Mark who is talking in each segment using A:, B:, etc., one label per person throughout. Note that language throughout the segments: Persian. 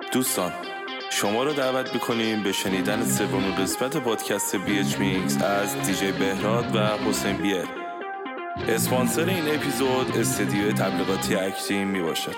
A: دوستان شما رو دعوت میکنیم به شنیدن سومین قسمت پادکست BH Mix از دیجی بهراد و حسین بیر. اسپانسر این اپیزود استدیو تبلیغاتی اکتیم می باشد.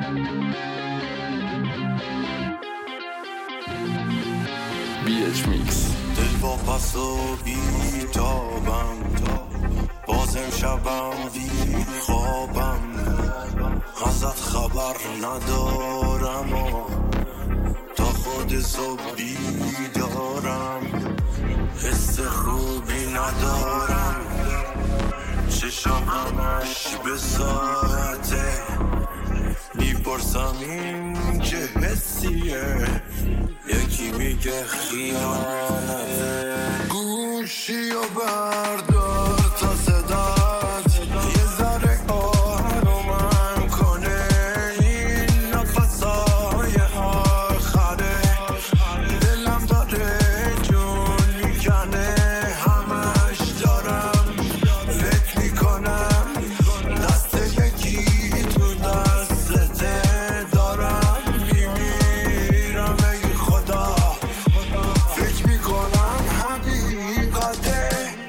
A: BH Mix.
B: دل با پس و بیتابم، بازم شبم بی خوابم، ازت خبر ندارم و تا خود صبح بیدارم، حس خوبی ندارم، چشم همش به ساعته، میپرسم این چه حسیه، یکی میگه خیانته. گوشی و بردار تا صدات یه ذره آرومم کنه، این نفسای آخره، دلم داره جون میکنه، همش دارم فکر میکنم دست یکی تو دستته، دارم میمیرم ای خدا، فکر میکنم حقیقته.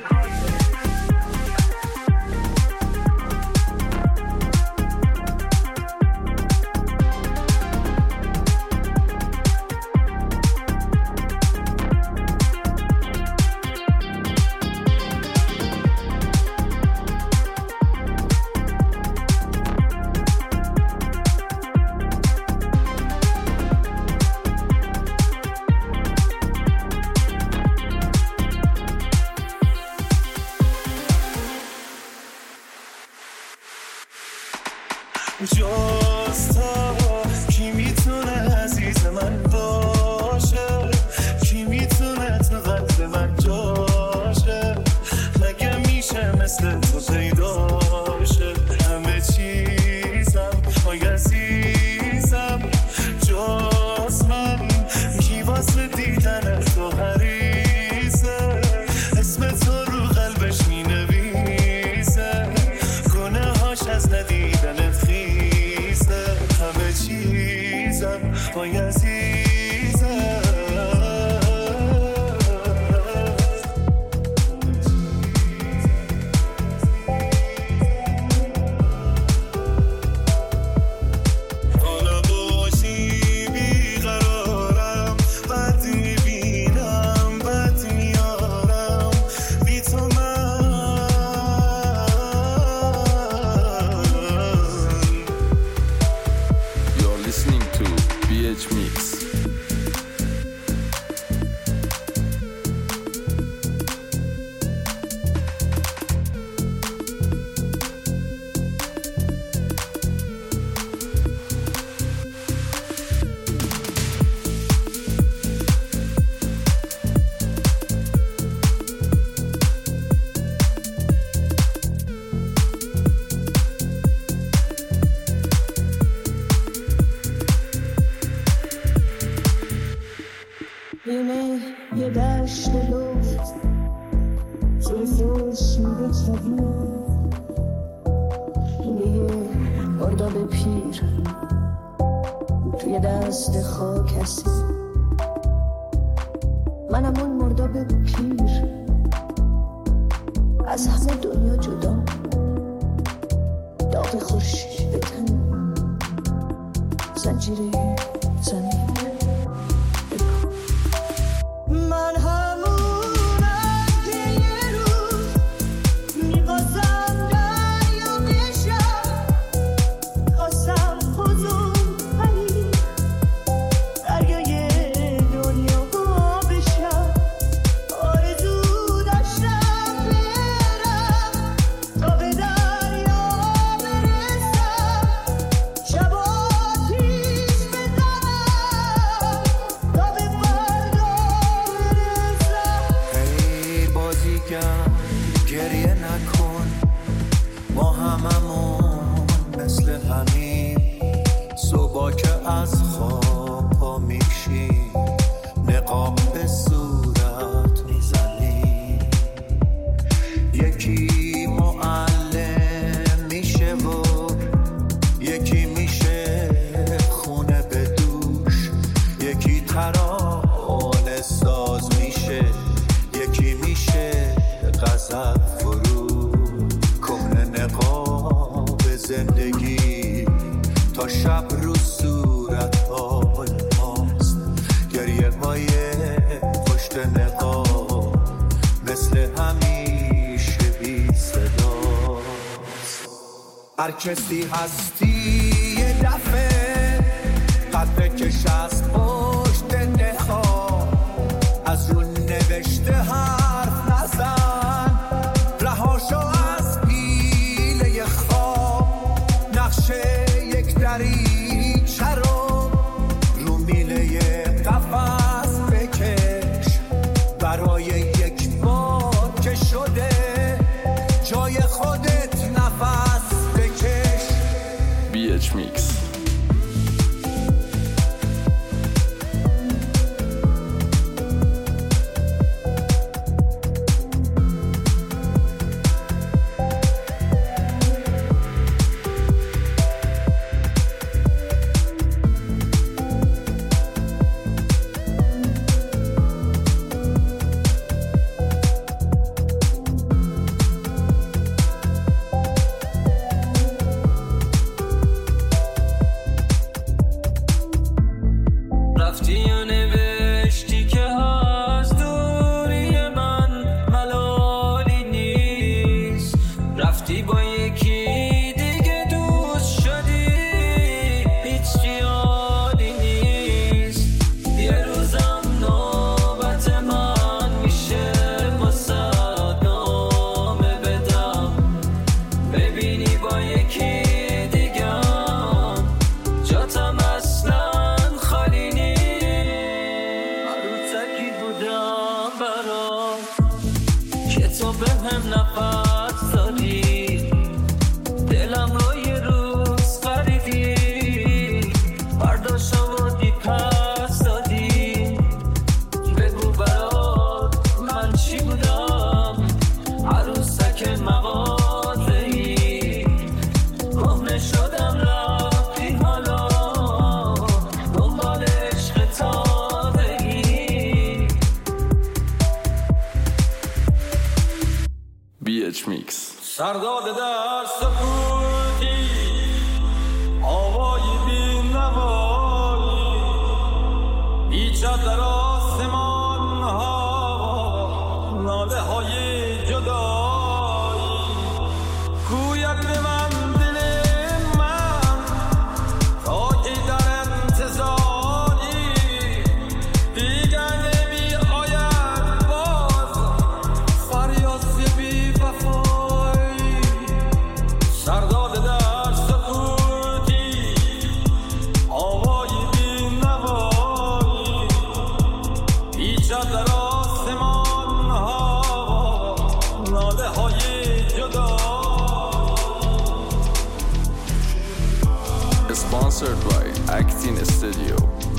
C: جز تو کی میتونه عزیز من باشه، کی میتونه تو قلب من جاشه، مگه میشه مثل تو پیدا شه، همه چیزم آی عزیزم، جز من کی واسه دیدن تو حریصه، اسم تو رو قلبش مینویسه، گناه هاش از ندیدن خیزه، همه چیزم آی عزیزم. حالا باشی بیقرارم، بد میبینم بد میارم، بی تو من
A: You're listening to BH Mix.
D: اینه یه دشت لفت توی خورشید کبیر، اینه یه ارداب پیر توی دست خاک هستی، منم اون مرداب پیر از همه دنیا جدا، داغ خورشید به تن، زنجیره زمین. من همونم که یه روز میخواستم دریا بشم، خواستم خودم پری دریای دنیا بشم، آرزو داشتم برم تا به دریا برسم، شب آتیش بزنم
B: تا شب رو صورت حال ماست، گریه های پشت نقاب مثل همیشه بی صداست. هر کسی هستی یه دفعه قد بکش از پشت نقاب، از رو نوشته حرف نزن، رهاشو از پیله خواب، نقشه یک دریچه رو میله قفس بکش، برای یک بار که شده جای خودت نفس بکش.
A: BH Mix. BH Mix.
C: سرداد در سکوتی آوای بی نوایی، بیچه در آسمان ها ناله های جدایی، گوید به من دل من تا که در انتظاری، دیگر نمی آید باز فریاد بی وفایی. سرداد در سکوتی آوای بی نوایی، بیچه در آسمان ها ناله های جدا.
A: Sponsored by Actin Studio.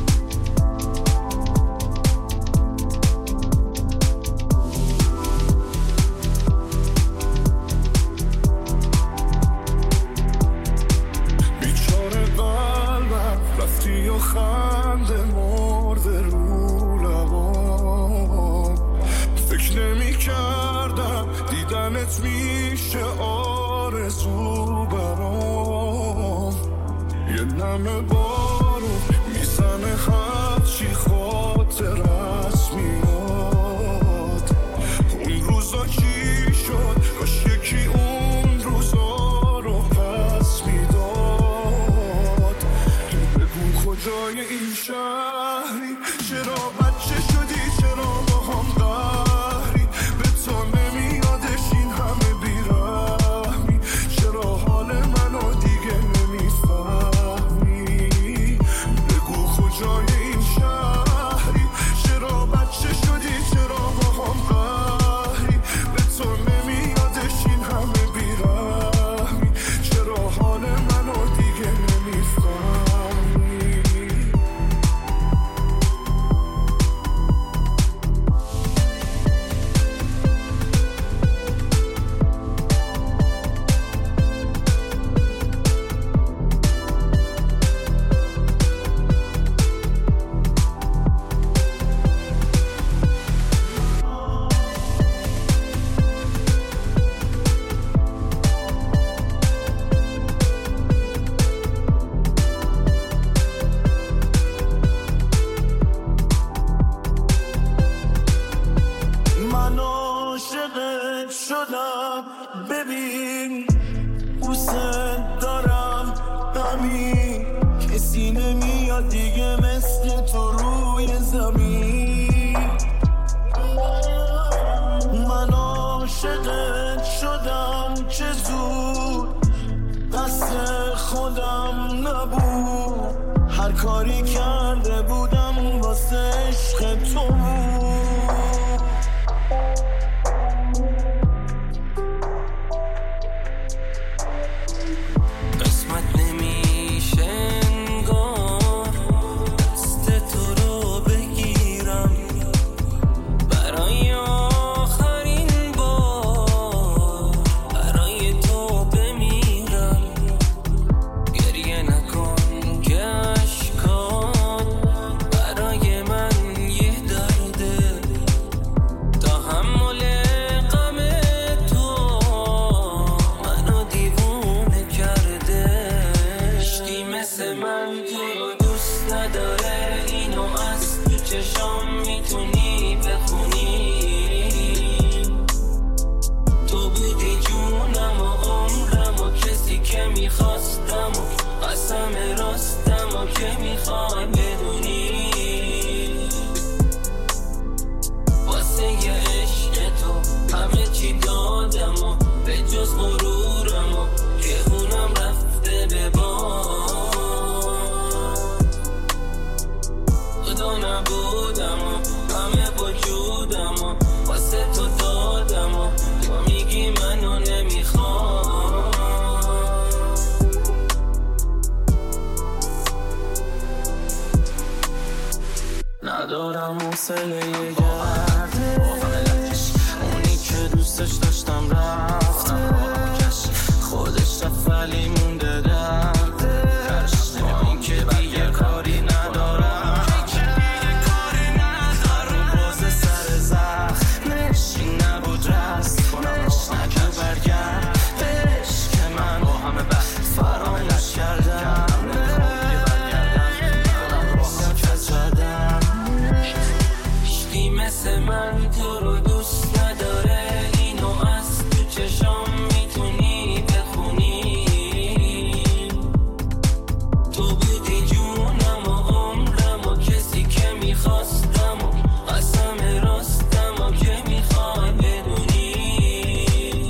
C: بیچاره قلبم رفتی و خنده مرده رو لبام، فکر نمی کردم دیدنت میشه آرزو برام، یه نمه بارون میزنه هرچی خاطرت میاد. اون روزا چی شد؟ کاش یکی اون روزا رو پس میداد. بگو کجای این شهری، چرا بچه شدی، چرا با هم قهری، به تو نمیادش این همه بیرحمی، چرا حال منو دیگه نمیفهمی. ببین دوست دارم همین کسی نمیاد دیگه مثل تو روی زمین من عاشقت شدم چه زود قصد خودم نبود هر کاری کرده بودم واسه عشق تو قسمت نمیشه انگار دست تو رو بگیرم برای آخرین بار برای تو بمیرم گریه نکن که اشکات برای من یه درده تحمل غم تو منو دیوونه کرده عشقی مثل من تو رو دوست نداره اینو از تو چشام میتونی بخونی تو بودی جونم و عمرم و کسی که میخواستم و قسم راستم و که میخوای بدونی واسه یه عشق تو همه چی دادم و به جز غرورم و که اونم رفته به باد خدا نبودم و همه وجودم و واسه تو دادم و تو میگی منو نمیخوام ندارم حوصله گردش اونی که دوستش داشتم رفته خودش رفت ولی مونده دردش با این که دیگه کاری ندارم هر روز سر زخمش این نبود رست کنمش نکن برگردش که من با همه بحث فراموش کردم مثل من تو رو دوست نداره اینو از تو چشام میتونی بخونی تو بودی جونم و عمرم و کسی که میخواستم و قسم راستم و که میخوای بدونی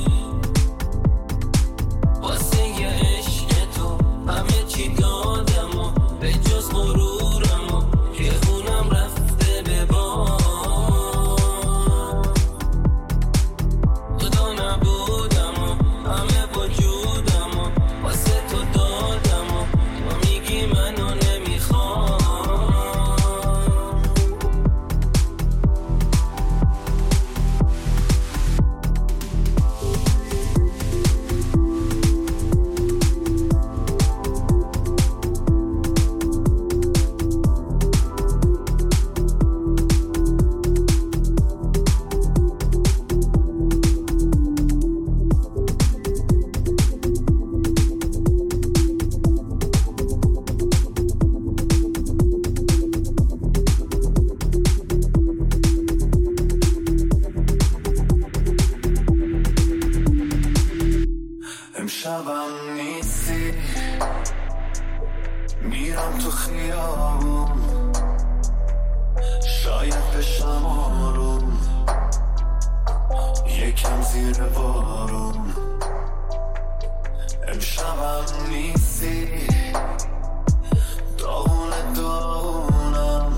C: واسه یه عشق تو همه چی دادم و به جز غرورم و که اونم رفته به باد امشبم نیستی میرم تو خیابون شاید بشم آروم یکم زیر بارون امشبم نیستی داغونم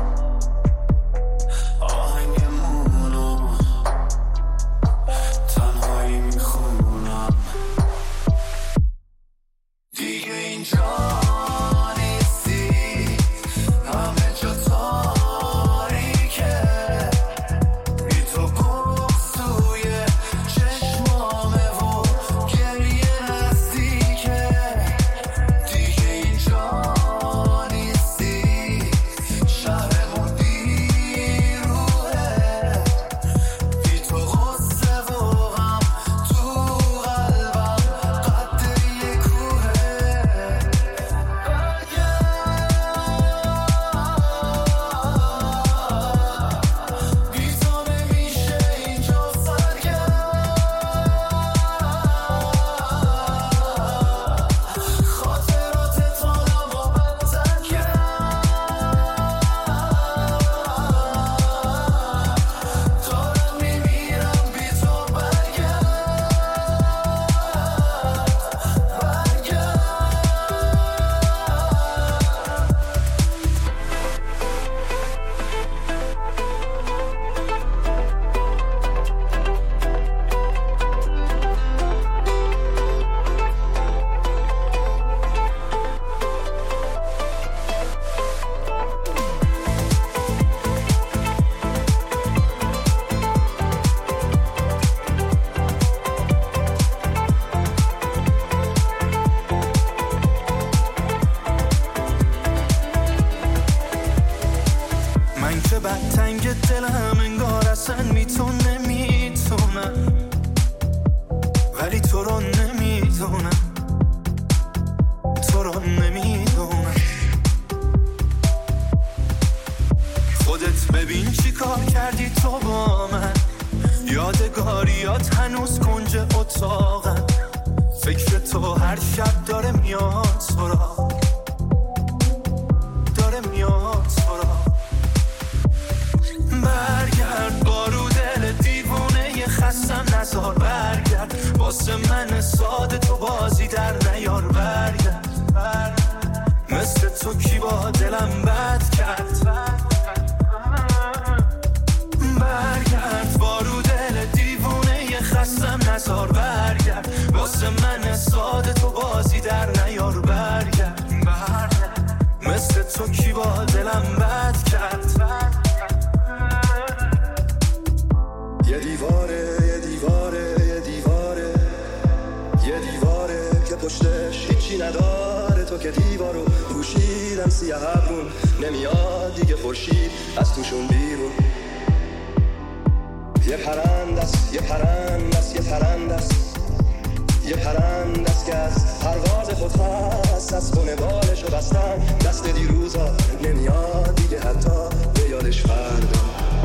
C: آهنگمونو تنهایی میخونم دیگه اینجا نیستی همه جا تاریکه بی تو بغض توی چشمامه و گریه نزدیکه دیگه
B: تنگ دلم انگار اصلا نمیتونم ولی تو رو نمیدونم خودت ببین چی کار کردی تو با من یادگاریات هنوز کنج اتاقم فکر تو هر شب داره میاد سراغ برگرد بارو دل دیوونه خستم نزار برگرد واسه من ساده تو بازی در نیار برگرد مثل تو کی با دلم بد کرد برگرد بارو دل دیوونه خستم نزار برگرد واسه من ساده تو بازی در نیار برگرد مثل تو کی با دلم بد کرد
E: یه دیواره که پشتش هیچی نداره تو که دیوارو پوشیدن سیاه ابرون نمیاد دیگه خورشید از توشون بیرون یه پرندست که از پرواز خود خست از خونه بالشو بستن دست دیروزا نمیاد دیگه حتی به یادش فردا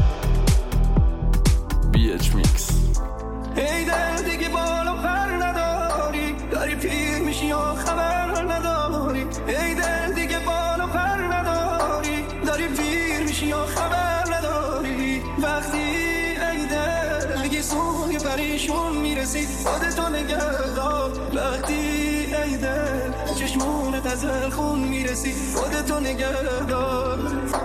A: BHMix
C: ای دل دیگه بالا پر نداری داری پیر میشی یا خبر نداری ای دل دیگه بالا پر نداری داری پیر میشی یا خبر نداری وقتی ای دل دیگه سوی پریشون میرسی خودتو نگهدار وقتی ای دل چشمونت از خون میرسی خودتو نگهدار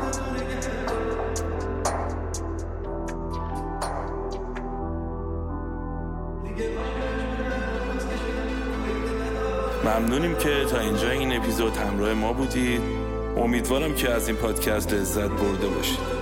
A: ممنونیم که تا اینجا این اپیزود همراه ما بودید. امیدوارم که از این پادکست لذت برده باشید.